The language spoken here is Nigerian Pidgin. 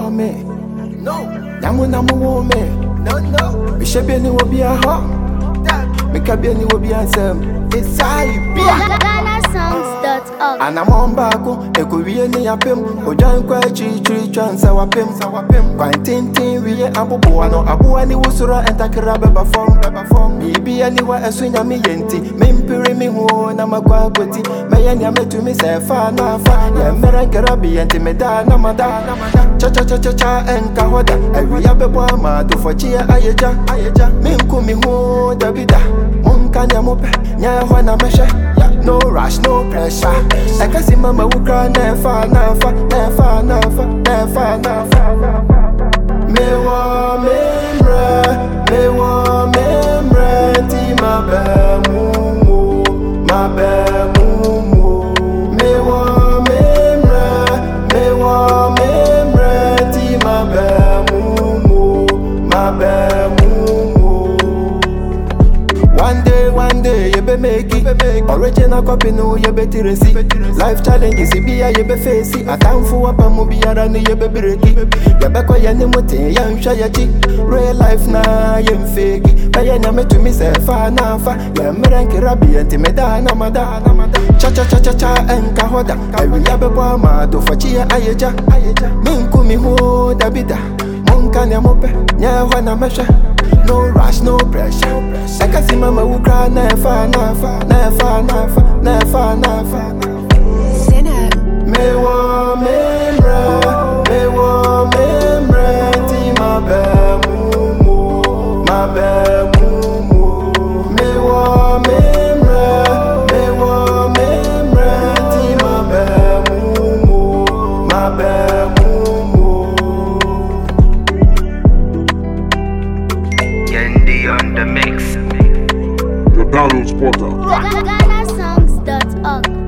for me. No. Namu woman. No. We should be any will be a home. Me can be any will be a sem. It's I be. GhanaSongs.org. And I'm on back, e go we any apem. Ojan kwa chi chance wapem. Quantin we abubu ano abu ani wusura entakira beba form. Me be anywhere eswinya me yenti. Me mpire me ho na makwa kweti. Me yanya me to me say fa na fa. Ya merankera bi yenti me da na mada. Cha enka hoda. Ewi abebo ama do for chia ayeja. Me nku me ho da bida. Kanya mope, nya hwana meshe. No rush, no pressure. I can see mama who cry never. Me wa memre, ti ma be mumu. Me wa memre, ti ma be mumu. One day, you be make it. Original copy, no, you be tiresi. Life challenges, you be a you be face it. A time for a pamubi, you be breaky. You be quiet, you mote, you shy chick. Real life na, you fake it. But you never to me say fa na fa. You merenke rabi and timida na mada. Cha enka hoda. I will have a boama do for chia ayeja. Minku mi ho da bida. Monkanya mope, nya hwana mesha. No rush, no pressure. I can see mama who cry never. Me wa memre, ti ma be mumu. Me wa memre, ti ma be mumu. Yendi on the mix. The Download Portal. GhanaSongs.org.